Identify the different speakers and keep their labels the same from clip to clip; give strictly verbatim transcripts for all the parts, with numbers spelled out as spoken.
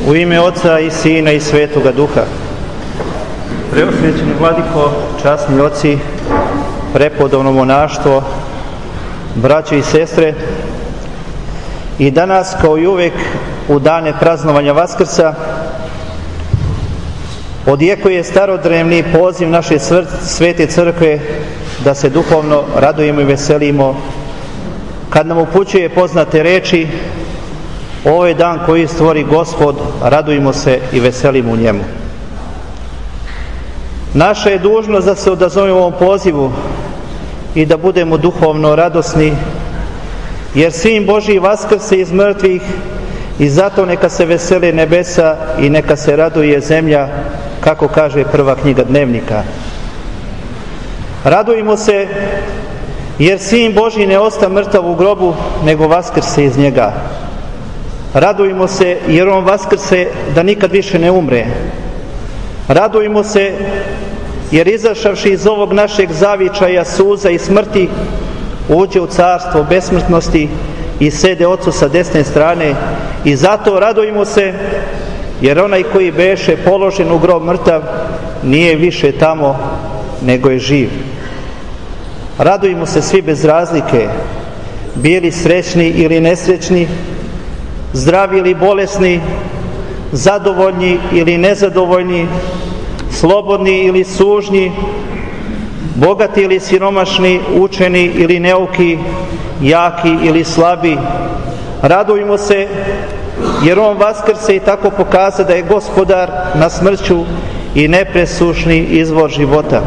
Speaker 1: U ime Oca i Sina i Svetoga Duha. Preosvećeni vladiko, časni oci, prepodobno monaštvo, braćo i sestre, i danas kao i uvek u dane praznovanja Vaskrsa odjekuje starodrevni poziv naše svete crkve da se duhovno radujemo i veselimo kad nam upućuje poznate reči: ovo je dan koji stvori Gospod, radujmo se i veselimo u njemu. Naša je dužnost da se odazovemo ovom pozivu i da budemo duhovno radosni, jer Sin Božji vaskrse iz mrtvih i zato neka se vesele nebesa i neka se raduje zemlja, kako kaže prva knjiga Dnevnika. Radujmo se jer Sin Božji ne osta mrtav u grobu, nego vaskrse iz njega. Radujmo se jer on vaskrse da nikad više ne umre. Radujmo se jer izašavši iz ovog našeg zavičaja suza i smrti uđe u carstvo besmrtnosti i sede Otcu sa desne strane. I zato radujmo se jer onaj koji beše položen u grob mrtav nije više tamo, nego je živ. Radujmo se svi bez razlike, bili srećni ili nesrećni, zdravi ili bolesni, zadovoljni ili nezadovoljni, slobodni ili sužnji, bogati ili siromašni, učeni ili neuki, jaki ili slabi. Radujmo se jer on vaskrse i tako pokaza da je Gospodar na smrću i nepresušni izvor života.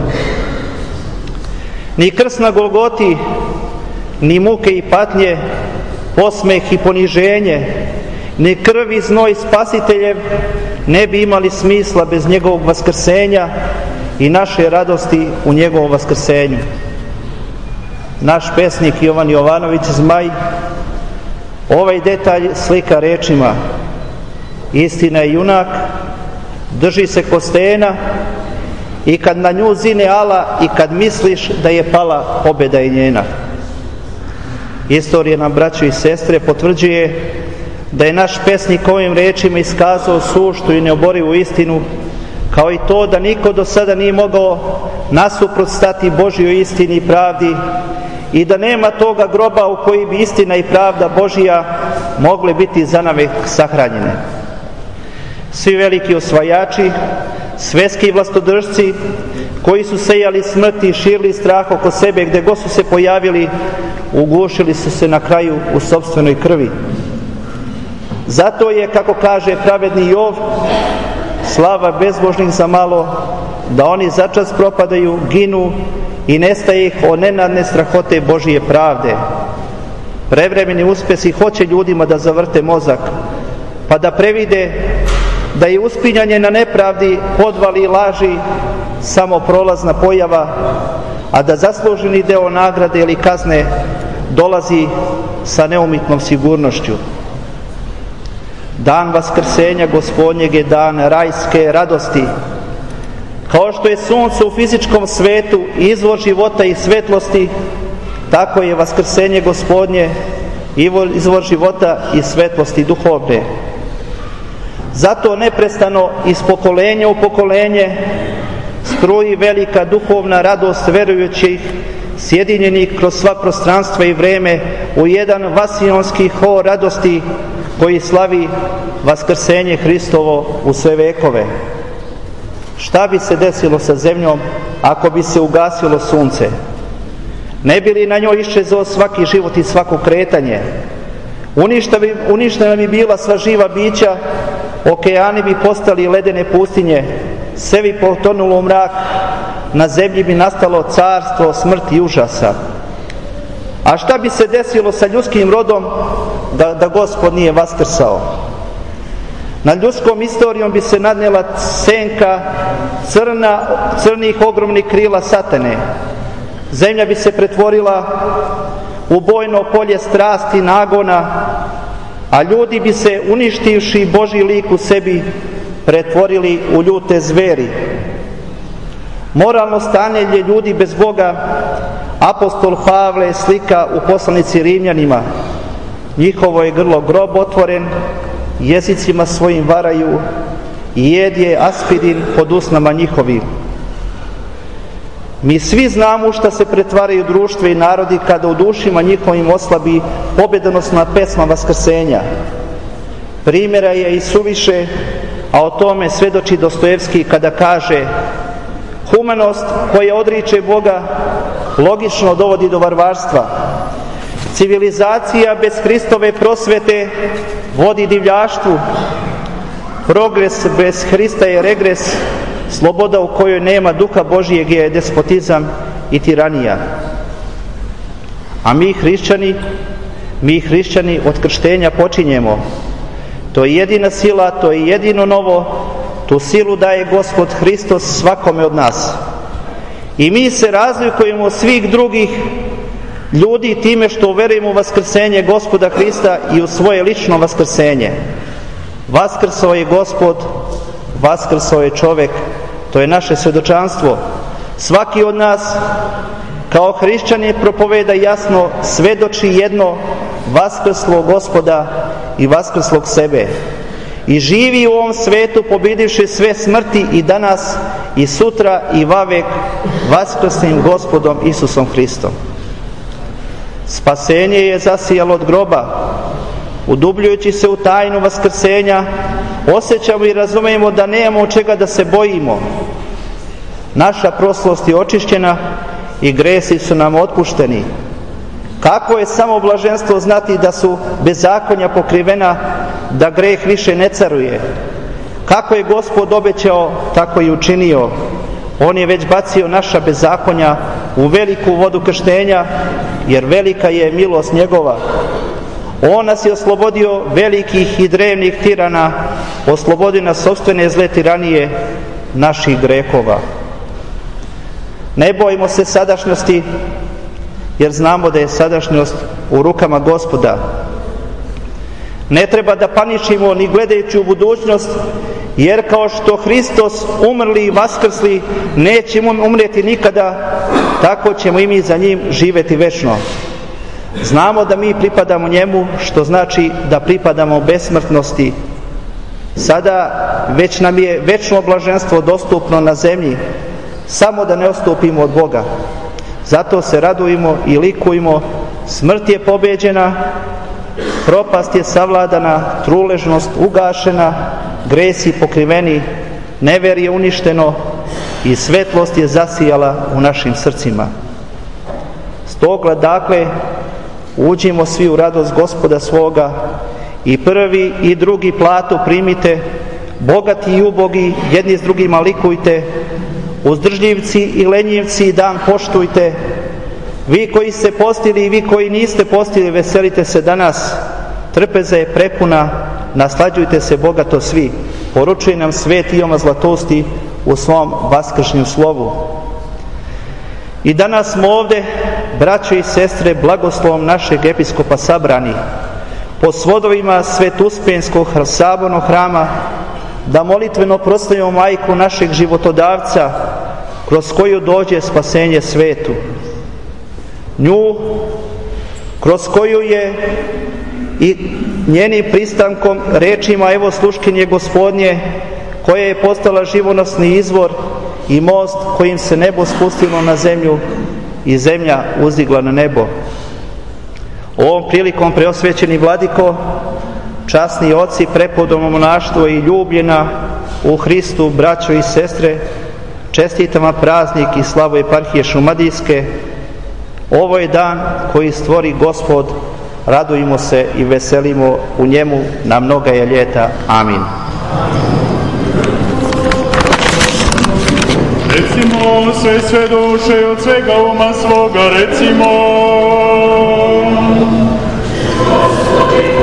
Speaker 1: Ni krst na Golgoti, ni muke i patnje, posmeh i poniženje, ni krv i znoj Spasiteljev ne bi imali smisla bez njegovog vaskrsenja i naše radosti u njegovom vaskrsenju. Naš pesnik Jovan Jovanović Zmaj ovaj detalj slika rečima: istina je junak, drži se ko stena i kad na nju zine ala i kad misliš da je pala, pobjeda je njena. Istorija nam, braćo i sestre, potvrđuje da je naš pesnik ovim rečima iskazao suštu i neoborivu istinu, kao i to da niko do sada nije mogao nasuprot stati Božjoj istini i pravdi i da nema toga groba u koji bi istina i pravda Božja mogle biti zanavek sahranjene. Svi veliki osvajači, svetski vlastodržci koji su sejali smrt i širili strah oko sebe gde god su se pojavili, ugušili su se na kraju u sopstvenoj krvi. Zato je, kako kaže pravedni Jov, slava bezbožnih za malo, da oni začas propadaju, ginu i nestaje ih od nenadne strahote Božije pravde. Prevremeni uspesi hoće ljudima da zavrte mozak, pa da previde da je uspinjanje na nepravdi, podvali i laži samo prolazna pojava, a da zasluženi deo nagrade ili kazne dolazi sa neumitnom sigurnošću. Dan vaskrsenja Gospodnjeg je dan rajske radosti. Kao što je sunce u fizičkom svetu izvor života i svetlosti, tako je vaskrsenje Gospodnje izvor života i svetlosti duhovne. Zato neprestano iz pokolenja u pokolenje struji velika duhovna radost verujućih, sjedinjenih kroz sva prostranstva i vreme u jedan vasionski hor radosti koji slavi vaskrsenje Hristovo u sve vekove. Šta bi se desilo sa zemljom ako bi se ugasilo sunce? Ne bi li na njoj iščezao svaki život i svako kretanje? Uništena bi bila sva živa bića, okeani bi postali ledene pustinje, sve bi potonulo u mrak, na zemlji bi nastalo carstvo smrti i užasa. A šta bi se desilo sa ljudskim rodom da, da Gospod nije vaskrsao? Nad ljudskom istorijom bi se nadnela senka crna, crnih ogromnih krila satane. Zemlja bi se pretvorila u bojno polje strasti i nagona, a ljudi bi se, uništivši Božji lik u sebi, pretvorili u ljute zveri. Moralno stanje ljudi bez Boga apostol Pavle slika u poslanici Rimljanima. Njihovo je grlo grob otvoren, jezicima svojim varaju i jed je aspirin pod usnama njihovim. Mi svi znamo u šta se pretvaraju društva i narodi kada u dušima njihovim oslabi pobjedonosna pesma vaskrsenja. Primjera je i suviše, a o tome svedoči Dostojevski kada kaže: humanost koja odriče Boga logično dovodi do varvarstva. Civilizacija bez Hristove prosvete vodi divljaštvu. Progres bez Hrista je regres. Sloboda u kojoj nema duha Božijeg je despotizam i tiranija. A mi hrišćani, mi hrišćani od krštenja počinjemo. To je jedina sila, to je jedino novo. Tu silu daje Gospod Hristos svakome od nas. I mi se razlikujemo od svih drugih ljudi time što uverujemo u vaskrsenje Gospoda Hrista i u svoje lično vaskrsenje. Vaskrsao je Gospod, vaskrsao je čovjek. To je naše svjedočanstvo. Svaki od nas kao hrišćanin propoveda jasno, svedoči jedno: vaskrslog Gospoda i vaskrslog sebe. I živi u ovom svetu pobjedivši sve smrti i danas i sutra i vavek vaskrslim Gospodom Isusom Hristom. Spasenje je zasijalo od groba. Udubljujući se u tajnu vaskrsenja, osjećamo i razumijemo da nemamo čega da se bojimo. Naša prošlost je očišćena i gresi su nam otpušteni. Kako je samo blaženstvo znati da su bezakonja pokrivena, da greh više ne caruje. Kako je Gospod obećao, tako i učinio. On je već bacio naša bezakonja u veliku vodu krštenja, jer velika je milost njegova. On nas je oslobodio velikih i drevnih tirana, oslobodio nas sopstvene zle tiranije naših grehova. Ne bojimo se sadašnjosti, jer znamo da je sadašnjost u rukama Gospoda. Ne treba da paničimo ni gledajući u budućnost, jer kao što Hristos umrli i vaskrsli nećemo umrijeti nikada, tako ćemo i mi za njim živjeti večno. Znamo da mi pripadamo njemu, što znači da pripadamo besmrtnosti. Sada već nam je večno blaženstvo dostupno na zemlji, samo da ne odstupimo od Boga. Zato se radujemo i likujemo. Smrt je pobeđena, propast je savladana, truležnost ugašena, gresi pokriveni, neverje uništeno i svetlost je zasijala u našim srcima. Stoga, dakle, uđimo svi u radost Gospoda svoga i prvi i drugi platu primite, bogati i ubogi jedni s drugima likujte, uzdržljivci i lenjivci dan poštujte. Vi koji ste postili i vi koji niste postili, veselite se danas. Trpeza je prepuna, naslađujte se bogato svi. Poručuje nam Sveti Jovan Zlatosti u svom vaskršnjem slovu. I danas smo ovdje, braćo i sestre, blagoslovom našeg episkopa sabrani, po svodovima Svetuspenskog sabornog hrama, da molitveno proslavimo majku našeg životodavca, kroz koju dođe spasenje svetu. Nju, kroz koju je i njenim pristankom, rečima evo sluškinje Gospodnje, koja je postala živonosni izvor i most kojim se nebo spustilo na zemlju i zemlja uzdigla na nebo. Ovom prilikom, preosvećeni vladiko, časni oci, prepodobno monaštvo i ljubljena u Hristu, braćo i sestre, čestitam vam praznik i slavu eparhije Šumadijske. Ovo je dan koji stvori Gospod, radujmo se i veselimo u njemu na mnoga je ljeta. Amin.
Speaker 2: Recimo sve sve duše od svega uma svoga, recimo.